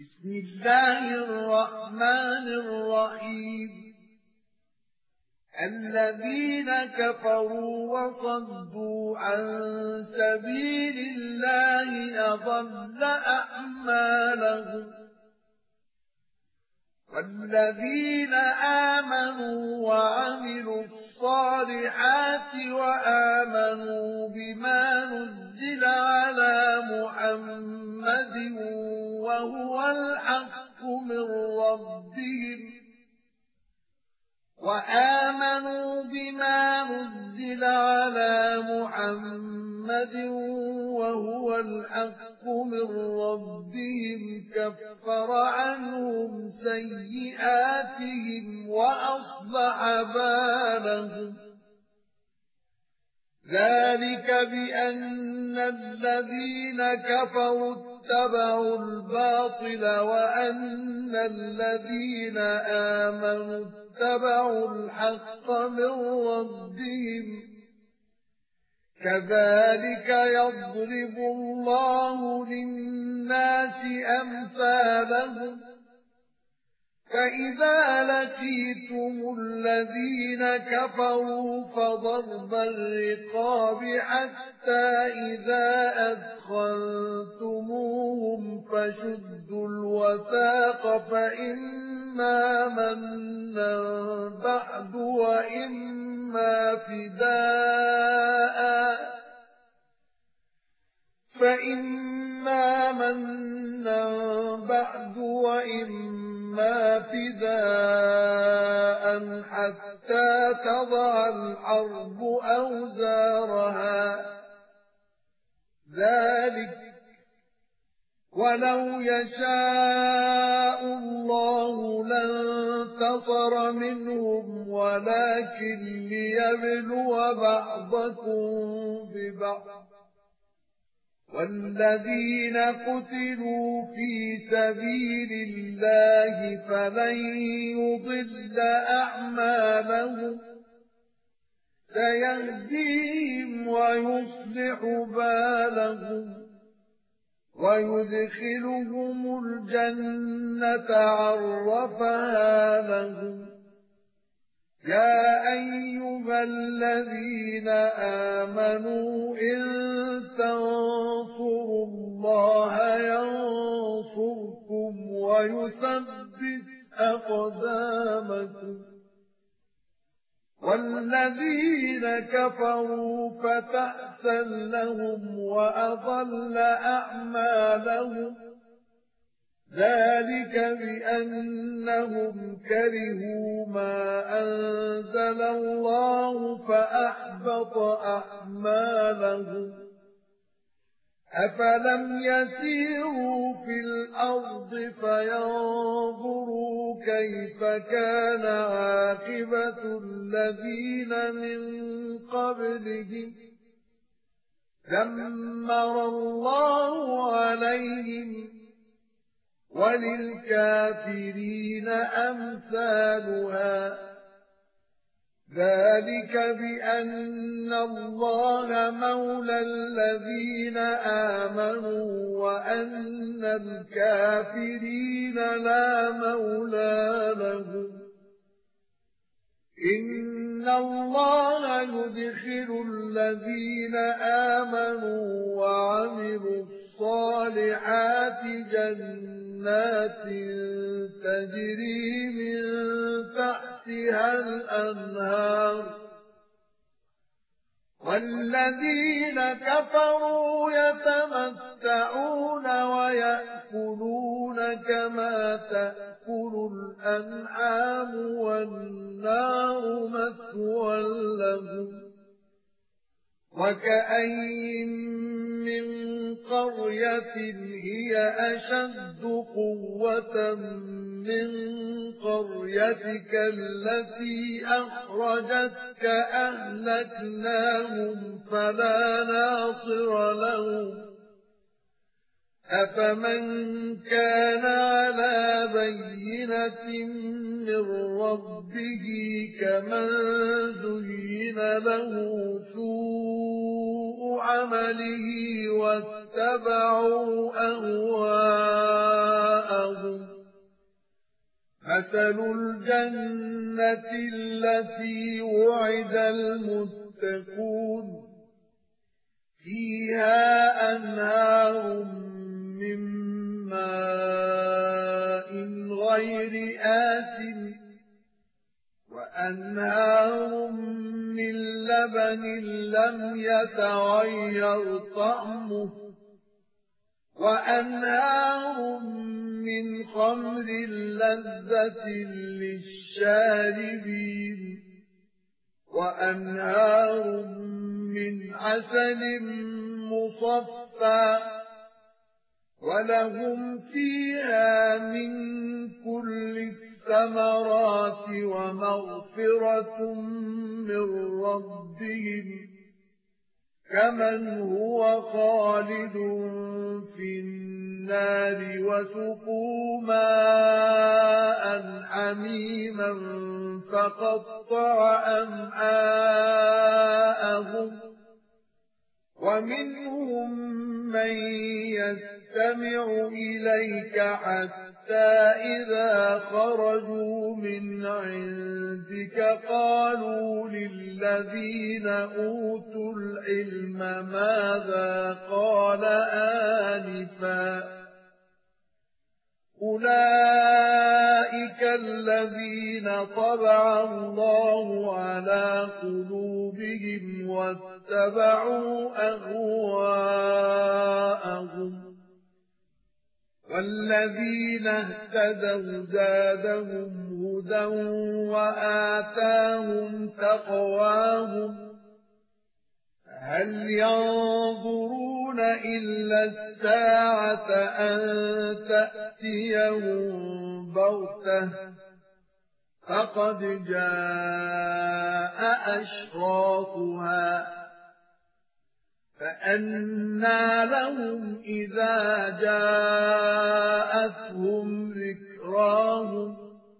بسم الله الرحمن الرحيم. الذين كفروا وصدوا عن سبيل الله أضل أعمالهم، والذين آمنوا وعملوا الصالحات وآمنوا بما نزل على محمد وهو الحق من ربهم كفر عنهم سيئاتهم وأصلح بالهم. ذلك بأن الذين كفروا اتبعوا الباطل وأن الذين آمنوا اتبعوا الحق من ربهم. كذلك يضرب الله للناس أمثالهم. فإذا لقيتم الذين كفروا فضرب الرقاب حتى إذا أثخنتموهم فشدوا الوثاق فإما منا بعد وإما فداء حتى تضع الحرب أوزارها. ذلك ولو يشاء الله لانتصر منهم ولكن ليبلو بعضكم ببعض. والذين قتلوا في سبيل الله فلن يضل أعمالهم. سيهديهم ويصلح بالهم ويدخلهم الجنة عرفها لهم. يا أيها الذين آمنوا إن تنصروا الله ينصركم ويثبت أقدامكم. والذين كفروا فتعسا لهم وأضل أعمالهم. ذلك بأنهم كرهوا ما أنزل الله فأحبط أعمالهم. أفلم يسيروا في الأرض فينظروا كيف كان عاقبة الذين من قبلهم. دمر الله عليهم وللكافرين أمثالها. ذلك بأن الله مولى الذين آمنوا وأن الكافرين لا مولى لهم. إن الله يدخل الذين آمنوا وعملوا الصالحات جنات تجري من تحتها الأنهار. والذين كفروا يتمتعون ويأكلون كما تأكل الأنعام والنار مثوى لهم. وكأين من قرية هي أشد قوة من قريتك التي أخرجتك أهلكناهم فلا ناصر لهم. أفمن كان على بينة من ربه كمن زين له سوء عمله واتبعوا أهواءهم. مثل الجنة التي وعد المتقون فيها أنهار من ماء غير آسن وأنهار من لبن لم يتغير طعمه وأنهار من خمر لذة للشاربين وأنهار من عسل مصفى ولهم فيها من كل الثمرات ومغفرة من ربهم كمن هو خالد في النار وسقوا ماء حميما فقطع أمعاءهم ومنهم من يستمع إليك حتى إذا خرجوا من عندك قالوا للذين أوتوا العلم ماذا قال آنفا أولئك الذين طبع الله على قلوبهم واتبعوا أهواءهم والذين اهتدوا زادهم هدى وآتاهم تقواهم هل ينظرون إلا الساعة أن تأتيهم بغتة فقد جاء أشراطها فأنى لهم إذا جاءتهم ذكراهم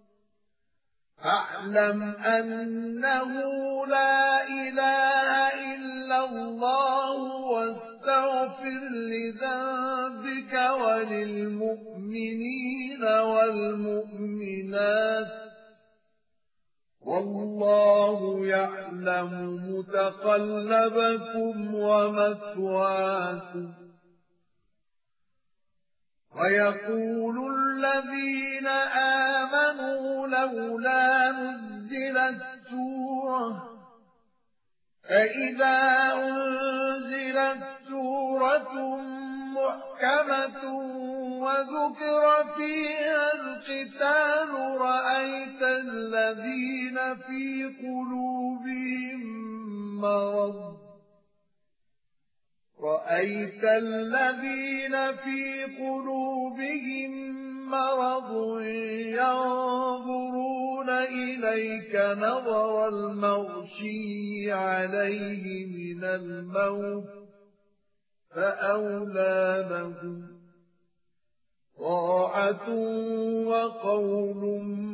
فاعلم أنه لا إله إلا الله واستغفر لذنبك وللمؤمنين والمؤمنات والله يعلم متقلبكم ومثواكم ويقول الذين آمنوا لولا نزلت سورة فإذا أنزلت سورة محكمة وذكر فيها القتال رأيت الذين في قلوبهم مرض ينظرون إليك نظر المغشي عليه من الموت فأولى لهم طاعة وقول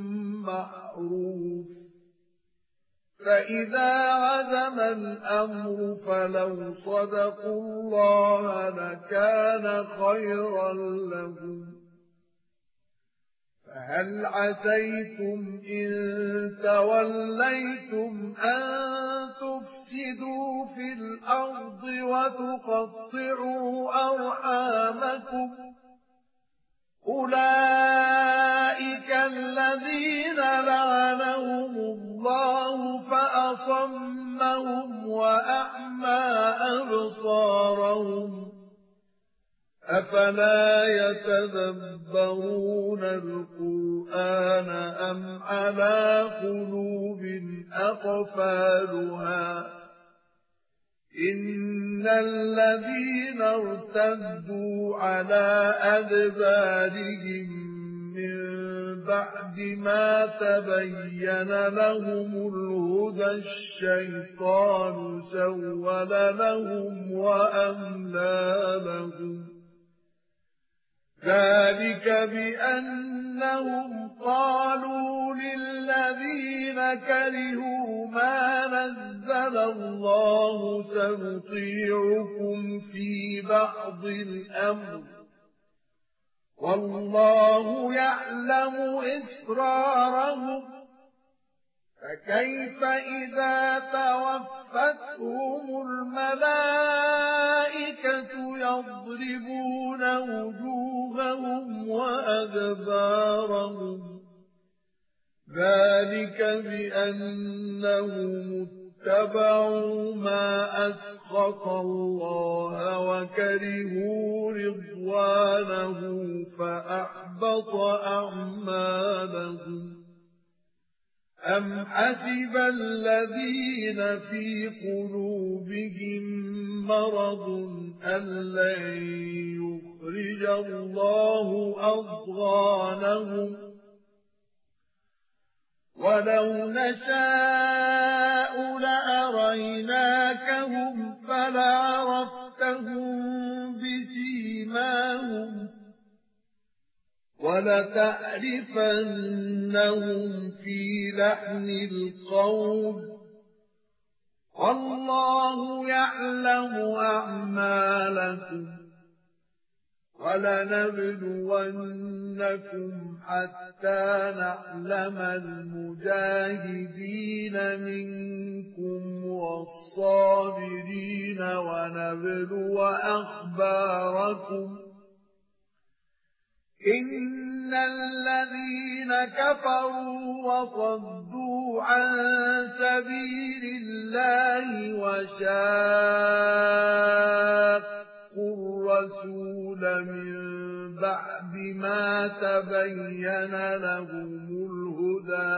معروف فإذا عزم الأمر فلو صدقوا الله لكان خيرا لهم فهل عسيتم إن توليتم أن تفسدوا في الأرض وتقطعوا أرحامكم أولئك الذين لعنهم الله فأصمهم وأعمى أبصارهم أفلا يتدبرون القرآن أم على قلوب أقفالها إن الذين ارتدوا على أدبارهم من بعد ما تبين لهم الهدى الشيطان سول لهم وأملى لهم ذلك بأنهم قالوا للذين كرهوا ما نزل الله سنطيعكم في بعض الأمر والله يعلم إسرارهم فكيف إذا توفتهم الملائكة يضربون وجوههم وأدبارهم ذلك بأنهم اتبعوا ما أسخط الله وكرهوا رضوانه فأحبط أعمالهم أم حسب الذين في قلوبهم مرض أن لن يخرج الله أضغانهم ولو نشاء لأريناكهم فلعرفتهم بسيماهم ولتعرفنهم في لحن القول والله يعلم أعمالكم ولنبلونكم حتى نعلم المجاهدين منكم والصابرين ونبلو أخباركم إن الذين كفروا وصدوا عن سبيل الله وشاقوا الرسول من بعد ما تبين لهم الهدى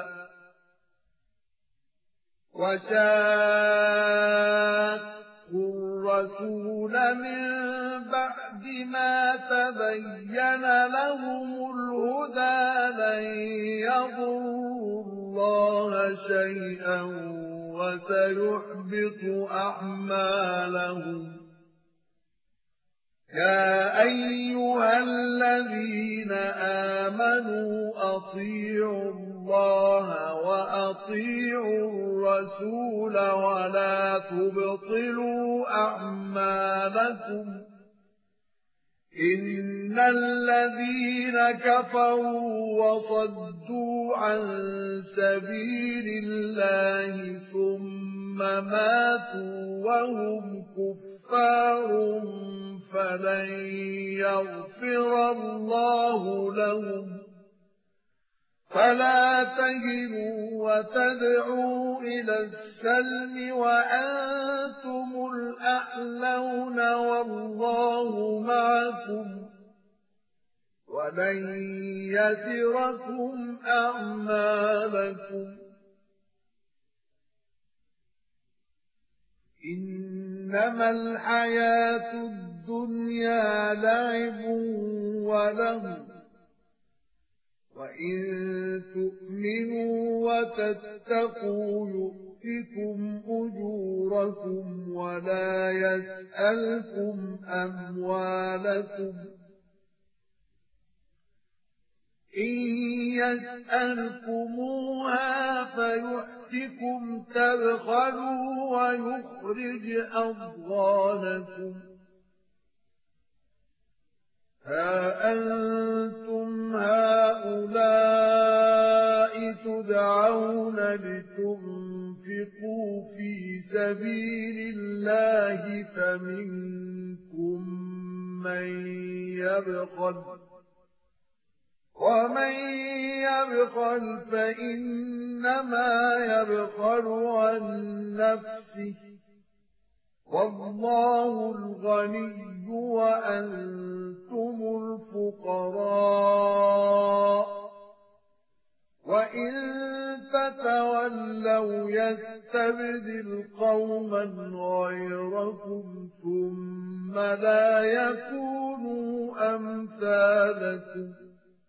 الرسول من بعد ما تبين لهم الهدى لن يضروا الله شيئا وسيحبط أعمالهم يا أيها الذين آمنوا أطيعوا الله وأطيعوا الرسول ولا تبطلوا أعمالكم إن الذين كفروا وصدوا عن سبيل الله ثم ماتوا وهم كفار فلن يغفر الله لهم فلا تهنوا وتدعوا إلى السلم وأنتم الأعلون والله معكم ولن يتركم أعمالكم إنما الحياة الدنيا لعب ولهو وإن تؤمنوا وتتقوا يؤتكم أجوركم ولا يسألكم أموالكم إن يسألكموها فيؤتكم تبخلوا ويخرج أضغانكم ها أنتم هؤلاء تدعون لتنفقوا في سبيل الله فمنكم من يبخل ومن يبخل فإنما يبخل عن نفسه والله الغني وأنتم الفقراء وإن تتولوا يستبدل قوما غيركم ثم لا يكونوا أمثالكم